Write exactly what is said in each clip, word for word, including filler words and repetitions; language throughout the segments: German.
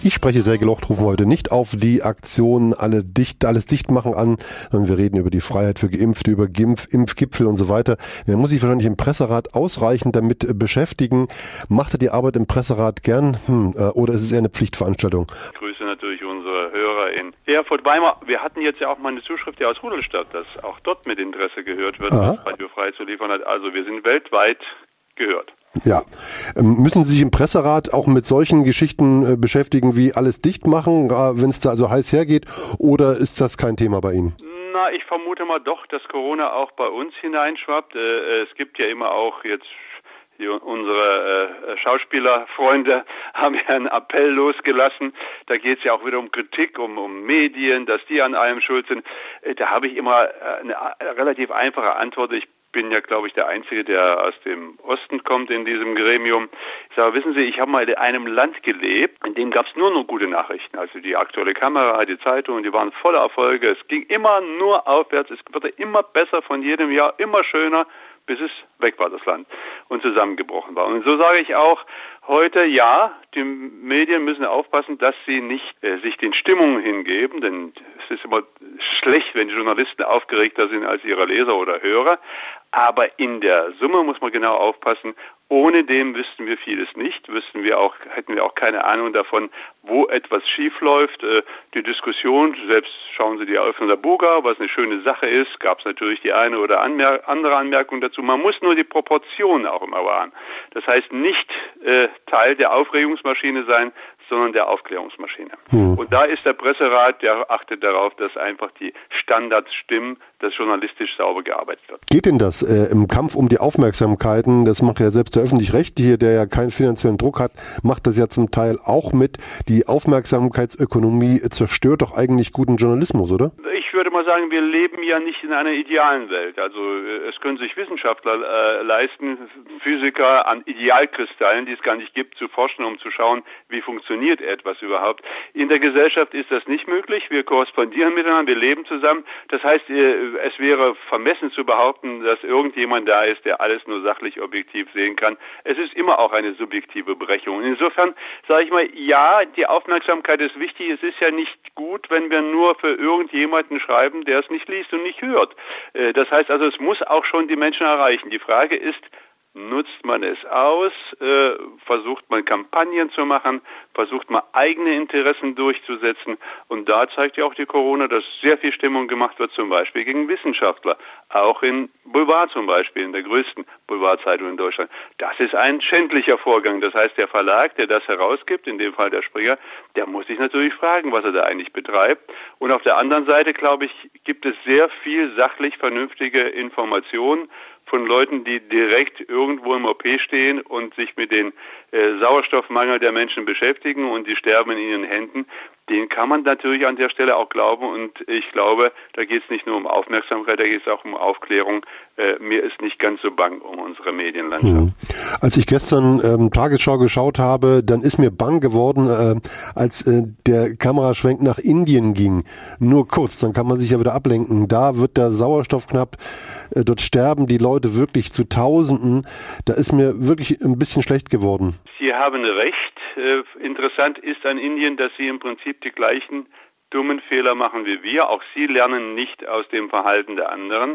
Ich spreche Sergej Locht, rufe heute nicht auf die Aktion alle dicht, alles dicht machen an, sondern wir reden über die Freiheit für Geimpfte, über Gimpf, Impfgipfel und so weiter. Da muss ich wahrscheinlich im Presserat ausreichend damit beschäftigen. Macht ihr die Arbeit im Presserat gern hm, oder ist es eher eine Pflichtveranstaltung? Ich grüße natürlich unsere Hörer in Erfurt-Weimar. Wir hatten jetzt ja auch mal eine Zuschrift aus Rudolstadt, dass auch dort mit Interesse gehört wird, Aha. was Radio Frei zu liefern hat. Also wir sind weltweit gehört. Ja. Müssen Sie sich im Presserat auch mit solchen Geschichten beschäftigen, wie alles dicht machen, wenn es da also heiß hergeht, oder ist das kein Thema bei Ihnen? Na, ich vermute mal doch, dass Corona auch bei uns hineinschwappt. Es gibt ja immer auch jetzt die, unsere äh, Schauspielerfreunde haben ja einen Appell losgelassen. Da geht es ja auch wieder um Kritik, um, um Medien, dass die an allem schuld sind. Da habe ich immer eine relativ einfache Antwort. Ich bin ja, glaube ich, der Einzige, der aus dem Osten kommt in diesem Gremium. Ich sage, wissen Sie, ich habe mal in einem Land gelebt, in dem gab es nur noch gute Nachrichten. Also die aktuelle Kamera, die Zeitungen, die waren voller Erfolge. Es ging immer nur aufwärts. Es wurde immer besser von jedem Jahr, immer schöner, bis es weg war, das Land, und zusammengebrochen war. Und so sage ich auch heute, ja, die Medien müssen aufpassen, dass sie nicht äh, sich den Stimmungen hingeben, denn es ist immer schlecht, wenn die Journalisten aufgeregter sind als ihre Leser oder Hörer. Aber in der Summe muss man genau aufpassen. Ohne dem wüssten wir vieles nicht, wüssten wir auch, hätten wir auch keine Ahnung davon, wo etwas schief läuft. Die Diskussion, selbst schauen Sie die Eröffnung der Buga, was eine schöne Sache ist, gab es natürlich die eine oder Anmer- andere Anmerkung dazu. Man muss nur die Proportionen auch immer wahren. Das heißt, nicht äh, Teil der Aufregungsmaschine sein, sondern der Aufklärungsmaschine. Hm. Und da ist der Presserat, der achtet darauf, dass einfach die Standards stimmen, dass journalistisch sauber gearbeitet wird. Geht denn das äh, im Kampf um die Aufmerksamkeiten? Das macht ja selbst der Öffentlich-Rechtliche, der ja keinen finanziellen Druck hat, macht das ja zum Teil auch mit. Die Aufmerksamkeitsökonomie zerstört doch eigentlich guten Journalismus, oder? Ich würde mal sagen, wir leben ja nicht in einer idealen Welt. Also es können sich Wissenschaftler äh, leisten, Physiker an Idealkristallen, die es gar nicht gibt, zu forschen, um zu schauen, wie funktioniert etwas überhaupt. In der Gesellschaft ist das nicht möglich. Wir korrespondieren miteinander, wir leben zusammen. Das heißt, es wäre vermessen zu behaupten, dass irgendjemand da ist, der alles nur sachlich objektiv sehen kann. Es ist immer auch eine subjektive Berechnung. Insofern sage ich mal, ja, die Aufmerksamkeit ist wichtig. Es ist ja nicht gut, wenn wir nur für irgendjemanden schreiben, der es nicht liest und nicht hört. Das heißt also, es muss auch schon die Menschen erreichen. Die Frage ist, nutzt man es aus, äh, versucht man Kampagnen zu machen, versucht man eigene Interessen durchzusetzen, und da zeigt ja auch die Corona, dass sehr viel Stimmung gemacht wird, zum Beispiel gegen Wissenschaftler, auch in Boulevard zum Beispiel, in der größten Boulevardzeitung in Deutschland. Das ist ein schändlicher Vorgang. Das heißt, der Verlag, der das herausgibt, in dem Fall der Springer, der muss sich natürlich fragen, was er da eigentlich betreibt. Und auf der anderen Seite, glaube ich, gibt es sehr viel sachlich vernünftige Informationen von Leuten, die direkt irgendwo im O P stehen und sich mit dem äh, Sauerstoffmangel der Menschen beschäftigen, und die sterben in ihren Händen. Den kann man natürlich an der Stelle auch glauben, und ich glaube, da geht es nicht nur um Aufmerksamkeit, da geht es auch um Aufklärung. Äh, mir ist nicht ganz so bang um unsere Medienlandschaft. Mhm. Als ich gestern ähm, Tagesschau geschaut habe, dann ist mir bang geworden, äh, als äh, der Kameraschwenk nach Indien ging. Nur kurz, dann kann man sich ja wieder ablenken. Da wird der Sauerstoff knapp, äh, dort sterben die Leute wirklich zu Tausenden. Da ist mir wirklich ein bisschen schlecht geworden. Sie haben recht. Äh, interessant ist an Indien, dass sie im Prinzip die gleichen dummen Fehler machen wie wir. Auch sie lernen nicht aus dem Verhalten der anderen.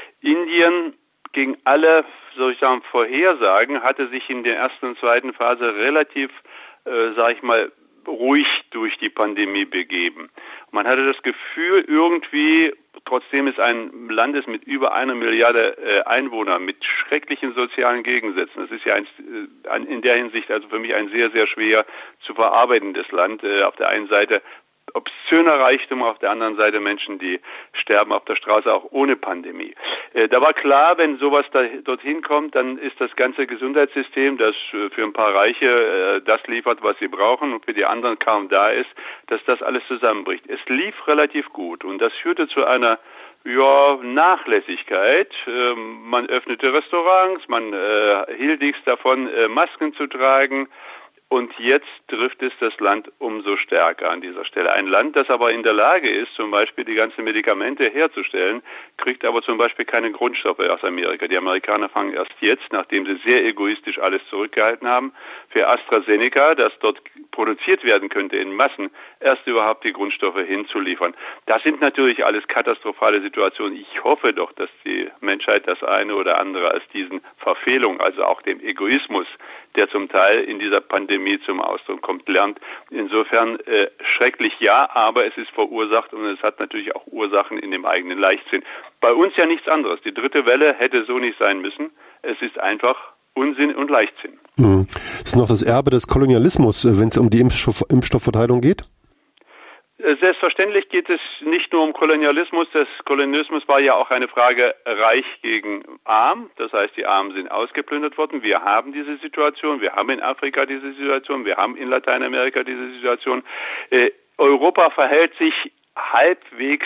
Indien, gegen alle, soll ich sagen, Vorhersagen, hatte sich in der ersten und zweiten Phase relativ, äh, sag ich mal, ruhig durch die Pandemie begeben. Man hatte das Gefühl, irgendwie, trotzdem es ein Land ist mit über einer Milliarde äh, Einwohner, mit schrecklichen sozialen Gegensätzen. Das ist ja ein, äh, in der Hinsicht also für mich ein sehr, sehr schwer zu verarbeitendes Land. Äh, auf der einen Seite obszöner Reichtum, auf der anderen Seite Menschen, die sterben auf der Straße, auch ohne Pandemie. Äh, da war klar, wenn sowas da, dorthin kommt, dann ist das ganze Gesundheitssystem, das äh, für ein paar Reiche äh, das liefert, was sie brauchen, und für die anderen kaum da ist, dass das alles zusammenbricht. Es lief relativ gut, und das führte zu einer ja, Nachlässigkeit. Ähm, man öffnete Restaurants, man äh, hielt nichts davon, äh, Masken zu tragen. Und jetzt trifft es das Land umso stärker an dieser Stelle. Ein Land, das aber in der Lage ist, zum Beispiel die ganzen Medikamente herzustellen, kriegt aber zum Beispiel keine Grundstoffe aus Amerika. Die Amerikaner fangen erst jetzt, nachdem sie sehr egoistisch alles zurückgehalten haben, für AstraZeneca, das dort produziert werden könnte in Massen, erst überhaupt die Grundstoffe hinzuliefern. Das sind natürlich alles katastrophale Situationen. Ich hoffe doch, dass die Menschheit das eine oder andere als diesen Verfehlung, also auch dem Egoismus, der zum Teil in dieser Pandemie zum Ausdruck kommt, lernt. Insofern äh, schrecklich ja, aber es ist verursacht und es hat natürlich auch Ursachen in dem eigenen Leichtsinn. Bei uns ja nichts anderes. Die dritte Welle hätte so nicht sein müssen. Es ist einfach Unsinn und Leichtsinn. Mhm. Das ist noch das Erbe des Kolonialismus, wenn es um die Impfstoff- Impfstoffverteilung geht? Selbstverständlich geht es nicht nur um Kolonialismus. Das Kolonialismus war ja auch eine Frage Reich gegen Arm. Das heißt, die Armen sind ausgeplündert worden. Wir haben diese Situation. Wir haben in Afrika diese Situation. Wir haben in Lateinamerika diese Situation. Äh, Europa verhält sich halbwegs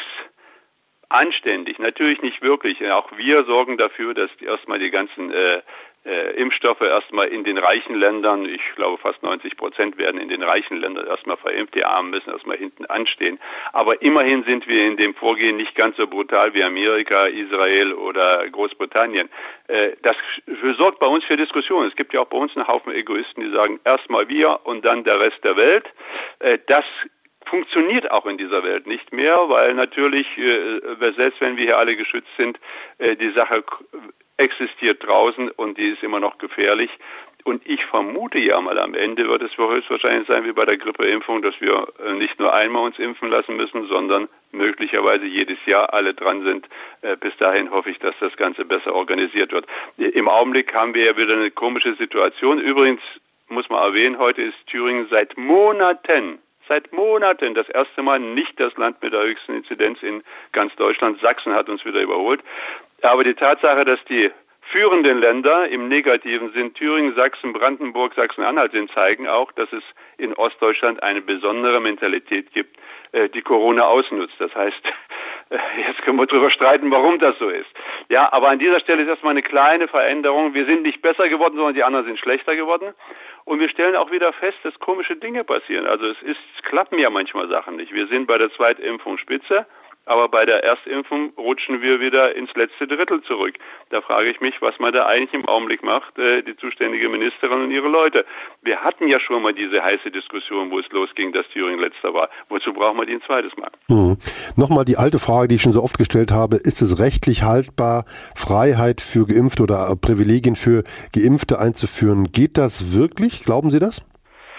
anständig. Natürlich nicht wirklich. Auch wir sorgen dafür, dass die erstmal die ganzen äh, Äh, Impfstoffe erstmal in den reichen Ländern, ich glaube fast neunzig Prozent werden in den reichen Ländern erstmal verimpft, die Armen müssen erstmal hinten anstehen. Aber immerhin sind wir in dem Vorgehen nicht ganz so brutal wie Amerika, Israel oder Großbritannien. Äh, das sorgt bei uns für Diskussionen. Es gibt ja auch bei uns einen Haufen Egoisten, die sagen, erstmal wir und dann der Rest der Welt. Äh, das funktioniert auch in dieser Welt nicht mehr, weil natürlich, äh, selbst wenn wir hier alle geschützt sind, äh, die Sache existiert draußen und die ist immer noch gefährlich. Und ich vermute ja mal, am Ende wird es höchstwahrscheinlich sein wie bei der Grippeimpfung, dass wir nicht nur einmal uns impfen lassen müssen, sondern möglicherweise jedes Jahr alle dran sind. Bis dahin hoffe ich, dass das Ganze besser organisiert wird. Im Augenblick haben wir ja wieder eine komische Situation. Übrigens muss man erwähnen, heute ist Thüringen seit Monaten Seit Monaten das erste Mal nicht das Land mit der höchsten Inzidenz in ganz Deutschland. Sachsen hat uns wieder überholt. Aber die Tatsache, dass die führenden Länder im negativen Sinn Thüringen, Sachsen, Brandenburg, Sachsen-Anhalt sind, zeigen auch, dass es in Ostdeutschland eine besondere Mentalität gibt, die Corona ausnutzt. Das heißt, jetzt können wir darüber streiten, warum das so ist. Ja, aber an dieser Stelle ist erstmal eine kleine Veränderung. Wir sind nicht besser geworden, sondern die anderen sind schlechter geworden. Und wir stellen auch wieder fest, dass komische Dinge passieren. Also es ist, es klappen ja manchmal Sachen nicht. Wir sind bei der Zweitimpfung Spitze, aber bei der Erstimpfung rutschen wir wieder ins letzte Drittel zurück. Da frage ich mich, was man da eigentlich im Augenblick macht, äh, die zuständige Ministerin und ihre Leute. Wir hatten ja schon mal diese heiße Diskussion, wo es losging, dass Thüringen letzter war. Wozu brauchen wir die ein zweites Mal? Mhm. Nochmal die alte Frage, die ich schon so oft gestellt habe. Ist es rechtlich haltbar, Freiheit für Geimpfte oder Privilegien für Geimpfte einzuführen? Geht das wirklich? Glauben Sie das?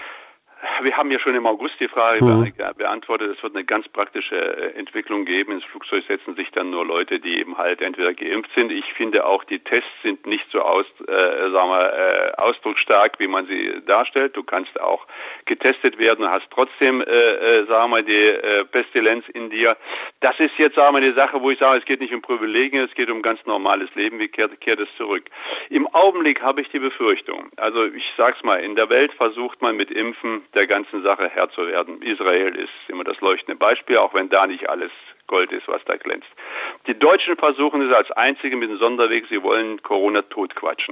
Wir haben ja schon im August die Frage mhm. beantwortet. Es wird eine ganz praktische Entwicklung geben. Ins Flugzeug setzen sich dann nur Leute, die eben halt entweder geimpft sind. Ich finde auch, die Tests sind nicht so aus, äh, sagen wir, äh, ausdrucksstark, wie man sie darstellt. Du kannst auch getestet werden und hast trotzdem, äh, äh, sagen wir, die äh, Pestilenz in dir. Das ist jetzt, sagen wir, die Sache, wo ich sage, es geht nicht um Privilegien, es geht um ganz normales Leben. Wie kehrt, kehrt es zurück? Im Augenblick habe ich die Befürchtung, also ich sag's mal, in der Welt versucht man mit Impfen der ganzen Sache Herr zu werden. Israel ist immer das leuchtende Beispiel, auch wenn da nicht alles Gold ist, was da glänzt. Die Deutschen versuchen es als einzige mit dem Sonderweg, sie wollen Corona totquatschen.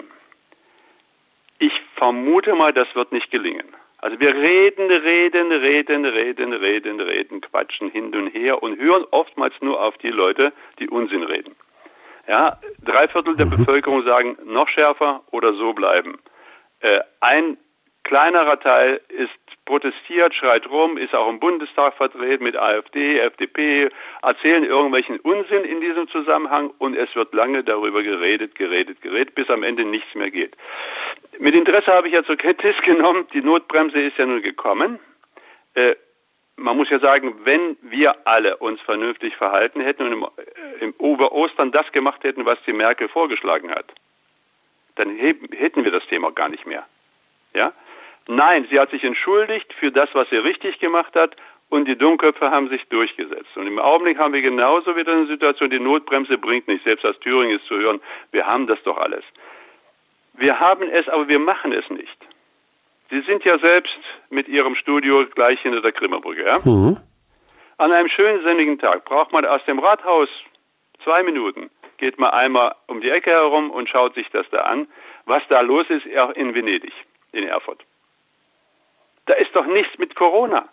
Ich vermute mal, das wird nicht gelingen. Also wir reden, reden, reden, reden, reden, reden, quatschen hin und her und hören oftmals nur auf die Leute, die Unsinn reden. Ja, drei Viertel der Bevölkerung sagen, noch schärfer oder so bleiben. Äh, ein kleinerer Teil ist protestiert, schreit rum, ist auch im Bundestag vertreten mit AfD, F D P, erzählen irgendwelchen Unsinn in diesem Zusammenhang und es wird lange darüber geredet, geredet, geredet, bis am Ende nichts mehr geht. Mit Interesse habe ich ja zur Kenntnis genommen, die Notbremse ist ja nun gekommen. Äh, man muss ja sagen, wenn wir alle uns vernünftig verhalten hätten und im, äh, im über Ostern das gemacht hätten, was die Merkel vorgeschlagen hat, dann heben, hätten wir das Thema gar nicht mehr. Ja? Nein, sie hat sich entschuldigt für das, was sie richtig gemacht hat und die Dummköpfe haben sich durchgesetzt. Und im Augenblick haben wir genauso wieder eine Situation, die Notbremse bringt nicht, selbst aus Thüringen ist zu hören, wir haben das doch alles. Wir haben es, aber wir machen es nicht. Sie sind ja selbst mit Ihrem Studio gleich hinter der Krimmerbrücke. Ja? Mhm. An einem schönen sonnigen Tag braucht man aus dem Rathaus zwei Minuten, geht man einmal um die Ecke herum und schaut sich das da an, was da los ist in Venedig, in Erfurt. Da ist doch nichts mit Corona.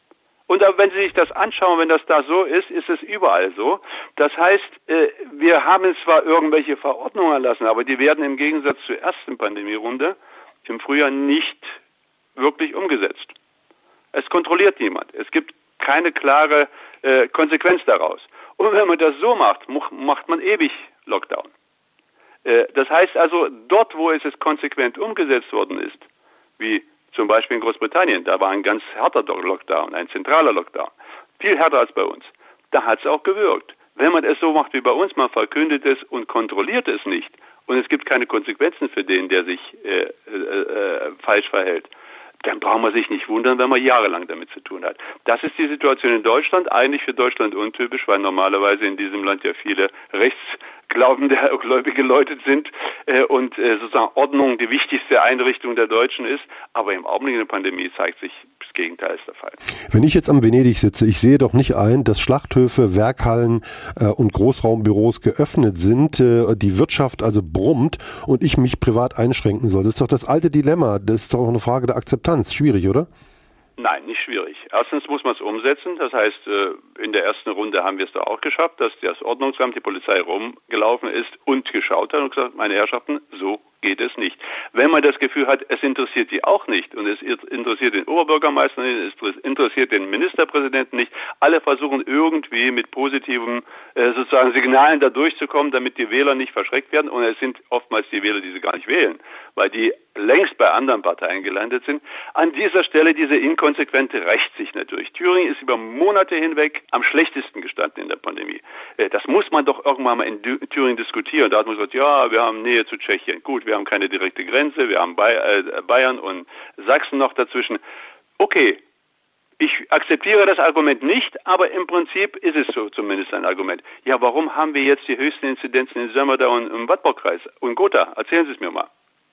Und wenn Sie sich das anschauen, wenn das da so ist, ist es überall so. Das heißt, wir haben zwar irgendwelche Verordnungen erlassen, aber die werden im Gegensatz zur ersten Pandemierunde im Frühjahr nicht wirklich umgesetzt. Es kontrolliert niemand. Es gibt keine klare äh, Konsequenz daraus. Und wenn man das so macht, macht man ewig Lockdown. Äh, das heißt also, dort, wo es konsequent umgesetzt worden ist, wie zum Beispiel in Großbritannien, da war ein ganz harter Lockdown, ein zentraler Lockdown, viel härter als bei uns. Da hat es auch gewirkt. Wenn man es so macht wie bei uns, man verkündet es und kontrolliert es nicht, und es gibt keine Konsequenzen für den, der sich äh, äh, äh, falsch verhält, dann braucht man sich nicht wundern, wenn man jahrelang damit zu tun hat. Das ist die Situation in Deutschland, eigentlich für Deutschland untypisch, weil normalerweise in diesem Land ja viele rechtsglaubende, gläubige Leute sind äh, und äh, sozusagen Ordnung die wichtigste Einrichtung der Deutschen ist. Aber im Augenblick in der Pandemie zeigt sich, das Gegenteil ist der Fall. Wenn ich jetzt am Venedig sitze, ich sehe doch nicht ein, dass Schlachthöfe, Werkhallen äh, und Großraumbüros geöffnet sind, äh, die Wirtschaft also brummt und ich mich privat einschränken soll. Das ist doch das alte Dilemma, das ist doch eine Frage der Akzeptanz. Schwierig, oder? Nein, nicht schwierig. Erstens muss man es umsetzen. Das heißt, in der ersten Runde haben wir es da auch geschafft, dass das Ordnungsamt, die Polizei rumgelaufen ist und geschaut hat und gesagt, meine Herrschaften, so geht es nicht. Wenn man das Gefühl hat, es interessiert die auch nicht und es interessiert den Oberbürgermeister nicht, es interessiert den Ministerpräsidenten nicht, alle versuchen irgendwie mit positiven äh, sozusagen Signalen da durchzukommen, damit die Wähler nicht verschreckt werden, und es sind oftmals die Wähler, die sie gar nicht wählen, weil die längst bei anderen Parteien gelandet sind. An dieser Stelle diese Inkonsequente rächt sich natürlich. Thüringen ist über Monate hinweg am schlechtesten gestanden in der Pandemie. Äh, das muss man doch irgendwann mal in Thüringen diskutieren. Da hat man gesagt, ja, wir haben Nähe zu Tschechien. Gut, wir haben keine direkte Grenze, wir haben Bayern und Sachsen noch dazwischen. Okay, ich akzeptiere das Argument nicht, aber im Prinzip ist es so zumindest ein Argument. Ja, warum haben wir jetzt die höchsten Inzidenzen in Sömmerda und im Wartburgkreis und Gotha? Erzählen Sie es mir mal.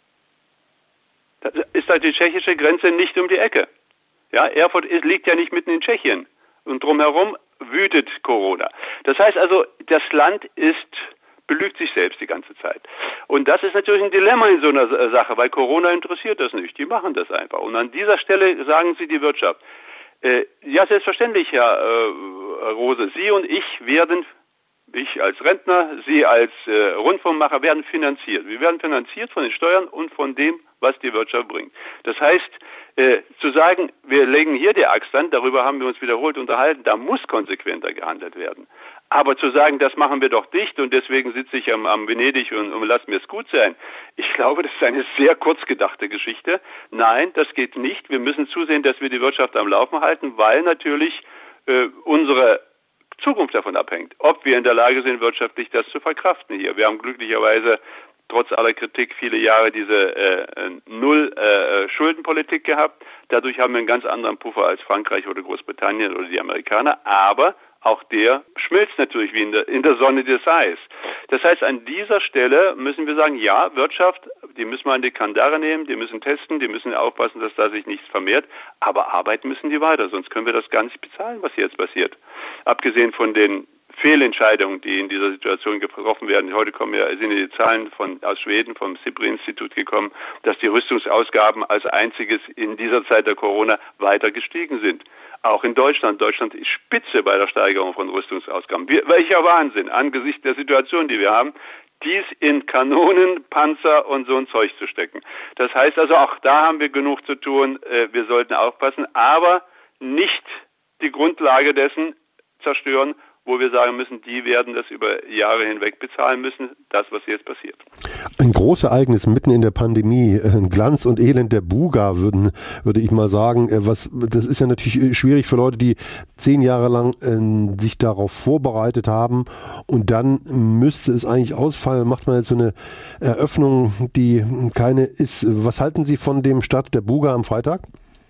Da ist halt die tschechische Grenze nicht um die Ecke. Ja, Erfurt ist, liegt ja nicht mitten in Tschechien. Und drumherum wütet Corona. Das heißt also, das Land ist belügt sich selbst die ganze Zeit. Und das ist natürlich ein Dilemma in so einer Sache, weil Corona interessiert das nicht. Die machen das einfach. Und an dieser Stelle sagen Sie die Wirtschaft. Äh, ja, selbstverständlich, Herr äh, Rose, Sie und ich werden, ich als Rentner, Sie als äh, Rundfunkmacher, werden finanziert. Wir werden finanziert von den Steuern und von dem, was die Wirtschaft bringt. Das heißt, äh, zu sagen, wir legen hier die Axt an, darüber haben wir uns wiederholt unterhalten, da muss konsequenter gehandelt werden. Aber zu sagen, das machen wir doch dicht und deswegen sitze ich am, am Venedig und, und lass mir es gut sein, ich glaube, das ist eine sehr kurz gedachte Geschichte. Nein, das geht nicht. Wir müssen zusehen, dass wir die Wirtschaft am Laufen halten, weil natürlich äh, unsere Zukunft davon abhängt, ob wir in der Lage sind, wirtschaftlich das zu verkraften hier. Wir haben glücklicherweise trotz aller Kritik viele Jahre diese äh, Null-Schuldenpolitik äh, gehabt. Dadurch haben wir einen ganz anderen Puffer als Frankreich oder Großbritannien oder die Amerikaner. Aber auch der schmilzt natürlich wie in der, in der Sonne des Eis. Das heißt, an dieser Stelle müssen wir sagen, ja, Wirtschaft, die müssen wir an die Kandare nehmen, die müssen testen, die müssen aufpassen, dass da sich nichts vermehrt. Aber arbeiten müssen die weiter, sonst können wir das gar nicht bezahlen, was jetzt passiert. Abgesehen von den Fehlentscheidungen, die in dieser Situation getroffen werden. Heute kommen ja, sind die Zahlen von, aus Schweden, vom SIPRI-Institut gekommen, dass die Rüstungsausgaben als einziges in dieser Zeit der Corona weiter gestiegen sind. Auch in Deutschland. Deutschland ist Spitze bei der Steigerung von Rüstungsausgaben. Wir, welcher Wahnsinn angesichts der Situation, die wir haben, dies in Kanonen, Panzer und so ein Zeug zu stecken. Das heißt also, auch da haben wir genug zu tun. Wir sollten aufpassen, aber nicht die Grundlage dessen zerstören, wo wir sagen müssen, die werden das über Jahre hinweg bezahlen müssen, das, was jetzt passiert. Ein großes Ereignis mitten in der Pandemie, Glanz und Elend der Buga, würden, würde ich mal sagen. Was, das ist ja natürlich schwierig für Leute, die zehn Jahre lang äh, sich darauf vorbereitet haben und dann müsste es eigentlich ausfallen. Macht man jetzt so eine Eröffnung, die keine ist. Was halten Sie von dem Start der Buga am Freitag?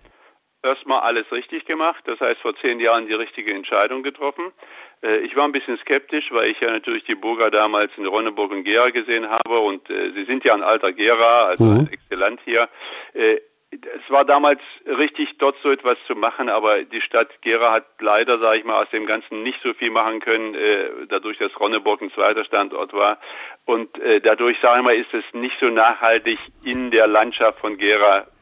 Erstmal alles richtig gemacht, das heißt vor zehn Jahren die richtige Entscheidung getroffen. Ich war ein bisschen skeptisch, weil ich ja natürlich die Burger damals in Ronneburg und Gera gesehen habe und äh, sie sind ja ein alter Gera, also mhm. ein Exzellent hier. Äh, es war damals richtig, dort so etwas zu machen, aber die Stadt Gera hat leider, sage ich mal, aus dem Ganzen nicht so viel machen können, äh, dadurch, dass Ronneburg ein zweiter Standort war. Und äh, dadurch, sage ich mal, ist es nicht so nachhaltig in der Landschaft von Gera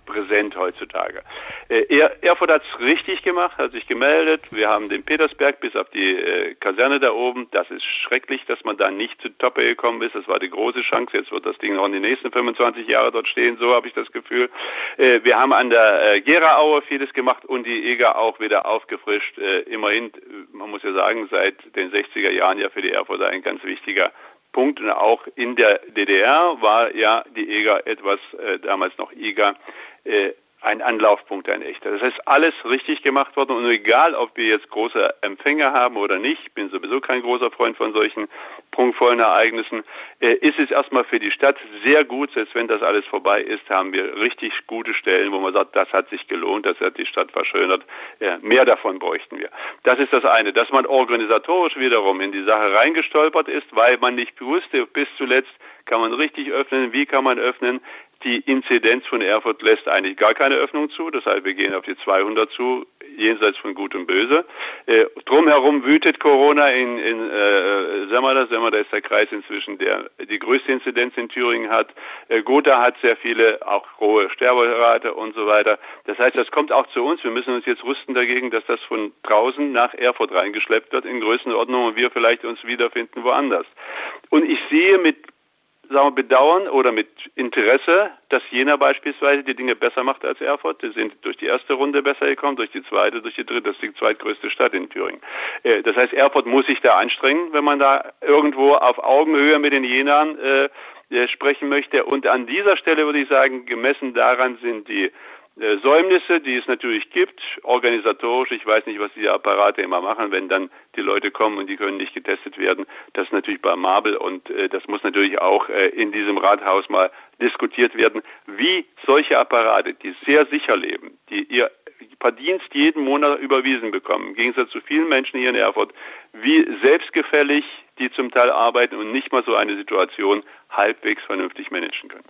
präsent heutzutage. Äh, Erfurt hat es richtig gemacht, hat sich gemeldet. Wir haben den Petersberg bis auf die äh, Kaserne da oben. Das ist schrecklich, dass man da nicht zu Toppe gekommen ist. Das war die große Chance. Jetzt wird das Ding noch in den nächsten fünfundzwanzig Jahren dort stehen. So habe ich das Gefühl. Äh, wir haben an der äh, Geraaue vieles gemacht und die Eger auch wieder aufgefrischt. Äh, immerhin, man muss ja sagen, seit den sechziger Jahren ja für die Erfurter ein ganz wichtiger Punkt. Und auch in der D D R war ja die Eger etwas, äh, damals noch Eger, äh, ein Anlaufpunkt, ein echter. Das heißt, alles richtig gemacht worden und egal, ob wir jetzt große Empfänger haben oder nicht, ich bin sowieso kein großer Freund von solchen prunkvollen Ereignissen, äh, ist es erstmal für die Stadt sehr gut, selbst wenn das alles vorbei ist, haben wir richtig gute Stellen, wo man sagt, das hat sich gelohnt, das hat die Stadt verschönert, äh, mehr davon bräuchten wir. Das ist das eine, dass man organisatorisch wiederum in die Sache reingestolpert ist, weil man nicht wusste, bis zuletzt kann man richtig öffnen, wie kann man öffnen. Die Inzidenz von Erfurt lässt eigentlich gar keine Öffnung zu, das heißt, wir gehen auf die zweihundert zu, jenseits von Gut und Böse. Äh, drumherum wütet Corona in, in äh, Semmerda. Semmerda ist der Kreis inzwischen, der die größte Inzidenz in Thüringen hat. Äh, Gotha hat sehr viele, auch hohe Sterberate und so weiter. Das heißt, das kommt auch zu uns. Wir müssen uns jetzt rüsten dagegen, dass das von draußen nach Erfurt reingeschleppt wird in Größenordnung und wir vielleicht uns wiederfinden woanders. Und ich sehe mit sagen wir, Bedauern oder mit Interesse, dass Jena beispielsweise die Dinge besser macht als Erfurt. Die sind durch die erste Runde besser gekommen, durch die zweite, durch die dritte. Das ist die zweitgrößte Stadt in Thüringen. Das heißt, Erfurt muss sich da anstrengen, wenn man da irgendwo auf Augenhöhe mit den Jenern äh, sprechen möchte. Und an dieser Stelle würde ich sagen, gemessen daran sind die äh, Säumnisse, die es natürlich gibt, organisatorisch. Ich weiß nicht, was die Apparate immer machen, wenn dann die Leute kommen und die können nicht getestet werden. Das ist natürlich bei Mabel und äh, das muss natürlich auch äh, in diesem Rathaus mal diskutiert werden, wie solche Apparate, die sehr sicher leben, die ihr Verdienst jeden Monat überwiesen bekommen, im Gegensatz zu vielen Menschen hier in Erfurt, wie selbstgefällig die zum Teil arbeiten und nicht mal so eine Situation halbwegs vernünftig managen können.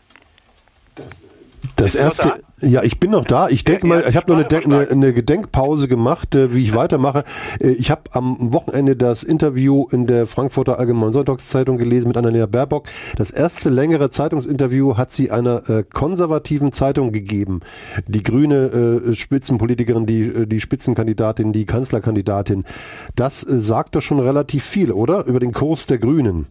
Das Das erste, ja, ich bin noch da. Ich denke mal, ich habe noch eine, eine, eine Gedenkpause gemacht, äh, wie ich weitermache. Äh, ich habe am Wochenende das Interview in der Frankfurter Allgemeinen Sonntagszeitung gelesen mit Annalena Baerbock. Das erste längere Zeitungsinterview hat sie einer äh, konservativen Zeitung gegeben. Die grüne äh, Spitzenpolitikerin, die, die Spitzenkandidatin, die Kanzlerkandidatin. Das äh, sagt doch schon relativ viel, oder? Über den Kurs der Grünen.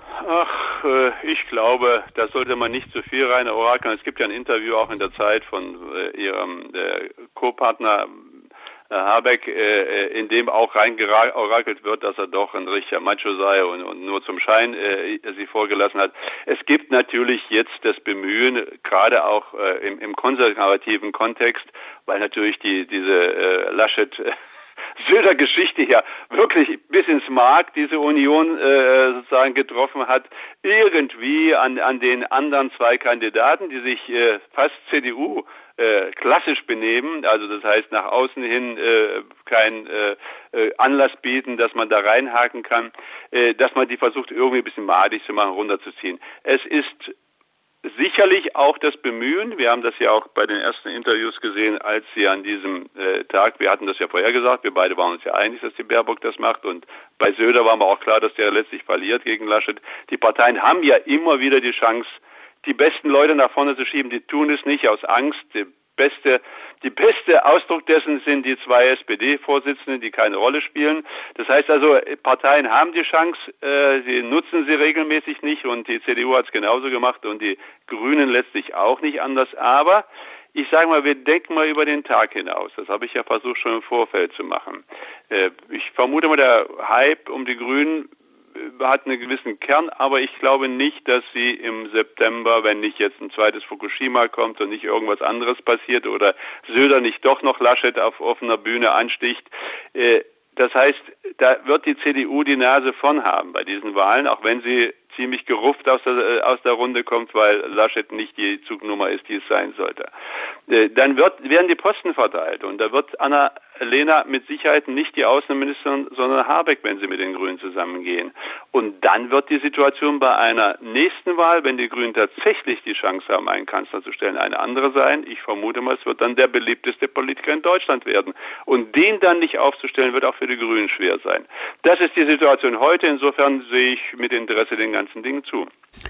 Ach, äh, ich glaube, da sollte man nicht zu viel rein orakeln. Es gibt ja ein Interview auch in der Zeit von äh, ihrem äh, Co-Partner äh, Habeck, äh, in dem auch rein orakelt wird, dass er doch ein richtiger Macho sei und, und nur zum Schein äh, sie vorgelassen hat. Es gibt natürlich jetzt das Bemühen, gerade auch äh, im, im konservativen Kontext, weil natürlich die diese äh, Laschet äh, Söder Geschichte ja wirklich bis ins Mark diese Union äh, sozusagen getroffen hat, irgendwie an an den anderen zwei Kandidaten, die sich äh, fast C D U äh, klassisch benehmen, also das heißt nach außen hin äh, kein äh, äh, Anlass bieten, dass man da reinhaken kann, äh, dass man die versucht irgendwie ein bisschen madig zu machen, runterzuziehen. Es ist sicherlich auch das Bemühen, wir haben das ja auch bei den ersten Interviews gesehen, als sie an diesem äh, Tag, wir hatten das ja vorher gesagt, wir beide waren uns ja einig, dass die Baerbock das macht und bei Söder war mir auch klar, dass der letztlich verliert gegen Laschet. Die Parteien haben ja immer wieder die Chance, die besten Leute nach vorne zu schieben, die tun es nicht aus Angst. Die beste, die beste Ausdruck dessen sind die zwei S P D-Vorsitzenden, die keine Rolle spielen. Das heißt also, Parteien haben die Chance, äh, sie nutzen sie regelmäßig nicht und die C D U hat es genauso gemacht und die Grünen letztlich auch nicht anders. Aber ich sage mal, wir denken mal über den Tag hinaus. Das habe ich ja versucht schon im Vorfeld zu machen. Äh, ich vermute mal, der Hype um die Grünen hat einen gewissen Kern, aber ich glaube nicht, dass sie im September, wenn nicht jetzt ein zweites Fukushima kommt und nicht irgendwas anderes passiert oder Söder nicht doch noch Laschet auf offener Bühne ansticht, äh, das heißt, da wird die C D U die Nase vorn haben bei diesen Wahlen, auch wenn sie ziemlich gerupft aus der, aus der Runde kommt, weil Laschet nicht die Zugnummer ist, die es sein sollte. Äh, dann wird, werden die Posten verteilt und da wird Annalena mit Sicherheit nicht die Außenministerin, sondern Habeck, wenn sie mit den Grünen zusammengehen. Und dann wird die Situation bei einer nächsten Wahl, wenn die Grünen tatsächlich die Chance haben, einen Kanzler zu stellen, eine andere sein. Ich vermute mal, es wird dann der beliebteste Politiker in Deutschland werden. Und den dann nicht aufzustellen, wird auch für die Grünen schwer sein. Das ist die Situation heute. Insofern sehe ich mit Interesse den ganzen Dingen zu.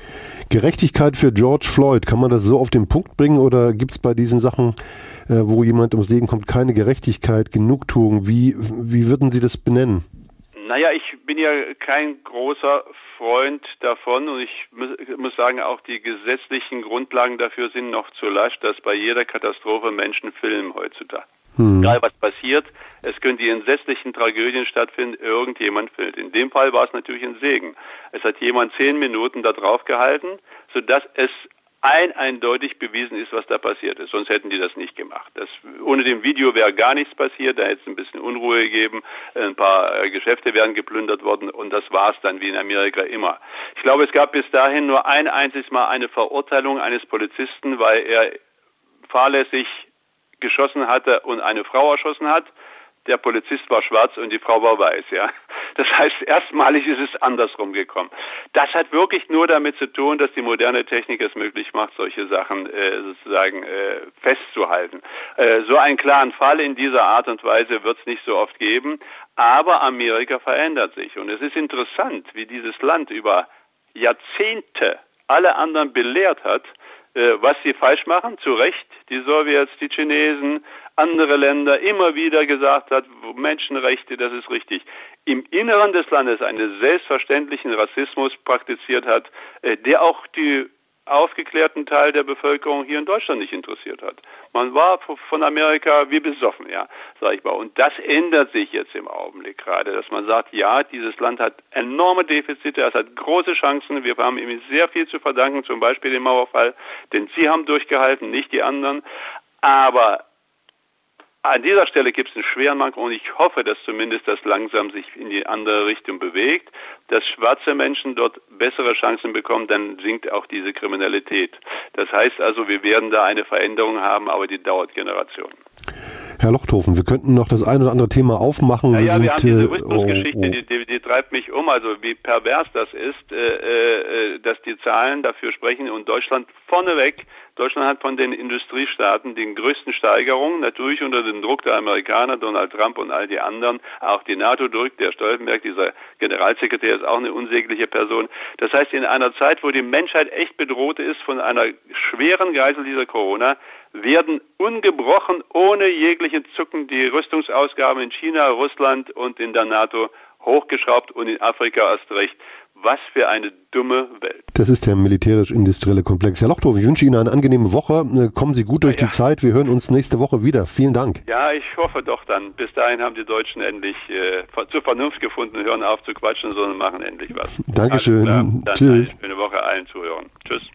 Gerechtigkeit für George Floyd, kann man das so auf den Punkt bringen oder gibt es bei diesen Sachen, äh, wo jemand ums Leben kommt, keine Gerechtigkeit, Genugtuung? Wie, wie würden Sie das benennen? Naja, ich bin ja kein großer Freund davon und ich muss sagen, auch die gesetzlichen Grundlagen dafür sind noch zu lasch, dass bei jeder Katastrophe Menschen filmen heutzutage. Hm. Egal was passiert, es können die entsetzlichen Tragödien stattfinden, irgendjemand filmt. In dem Fall war es natürlich ein Segen. Es hat jemand zehn Minuten da drauf gehalten, sodass es ein eindeutig bewiesen ist, was da passiert ist. Sonst hätten die das nicht gemacht. Das, ohne dem Video wäre gar nichts passiert. Da hätte es ein bisschen Unruhe gegeben. Ein paar äh, Geschäfte wären geplündert worden und das war es dann wie in Amerika immer. Ich glaube, es gab bis dahin nur ein einziges Mal eine Verurteilung eines Polizisten, weil er fahrlässig geschossen hatte und eine Frau erschossen hat. Der Polizist war schwarz und die Frau war weiß, ja. Das heißt, erstmalig ist es andersrum gekommen. Das hat wirklich nur damit zu tun, dass die moderne Technik es möglich macht, solche Sachen äh, sozusagen äh, festzuhalten. Äh, so einen klaren Fall in dieser Art und Weise wird es nicht so oft geben, aber Amerika verändert sich. Und es ist interessant, wie dieses Land über Jahrzehnte alle anderen belehrt hat, äh, was sie falsch machen, zu Recht, die Sowjets, die Chinesen, andere Länder immer wieder gesagt hat, Menschenrechte, das ist richtig. Im Inneren des Landes einen selbstverständlichen Rassismus praktiziert hat, der auch die aufgeklärten Teil der Bevölkerung hier in Deutschland nicht interessiert hat. Man war von Amerika wie besoffen, ja, sag ich mal. Und das ändert sich jetzt im Augenblick gerade, dass man sagt, ja, dieses Land hat enorme Defizite, es hat große Chancen, wir haben ihm sehr viel zu verdanken, zum Beispiel den Mauerfall, denn sie haben durchgehalten, nicht die anderen. Aber an dieser Stelle gibt es einen schweren Mangel und ich hoffe, dass zumindest das langsam sich in die andere Richtung bewegt, dass schwarze Menschen dort bessere Chancen bekommen, dann sinkt auch diese Kriminalität. Das heißt also, wir werden da eine Veränderung haben, aber die dauert Generationen. Herr Lochthofen, wir könnten noch das ein oder andere Thema aufmachen. Ja, wir, ja, sind, wir haben diese äh, Rhythmusgeschichte, oh, oh. Die, die, die treibt mich um, also wie pervers das ist, äh, äh, dass die Zahlen dafür sprechen und Deutschland vorneweg, Deutschland hat von den Industriestaaten die größten Steigerungen, natürlich unter dem Druck der Amerikaner, Donald Trump und all die anderen, auch die NATO drückt, der Stoltenberg, dieser Generalsekretär ist auch eine unsägliche Person. Das heißt, in einer Zeit, wo die Menschheit echt bedroht ist von einer schweren Geisel dieser Corona, werden ungebrochen, ohne jegliche Zucken, die Rüstungsausgaben in China, Russland und in der NATO hochgeschraubt und in Afrika erst recht. Was für eine dumme Welt. Das ist der militärisch-industrielle Komplex. Herr Lochthofen, ich wünsche Ihnen eine angenehme Woche. Kommen Sie gut durch ja, ja. die Zeit. Wir hören uns nächste Woche wieder. Vielen Dank. Ja, ich hoffe doch dann. Bis dahin haben die Deutschen endlich äh, zur Vernunft gefunden, hören auf zu quatschen, sondern machen endlich was. Dankeschön. Dann Tschüss. Eine schöne Woche allen Zuhörern. Tschüss.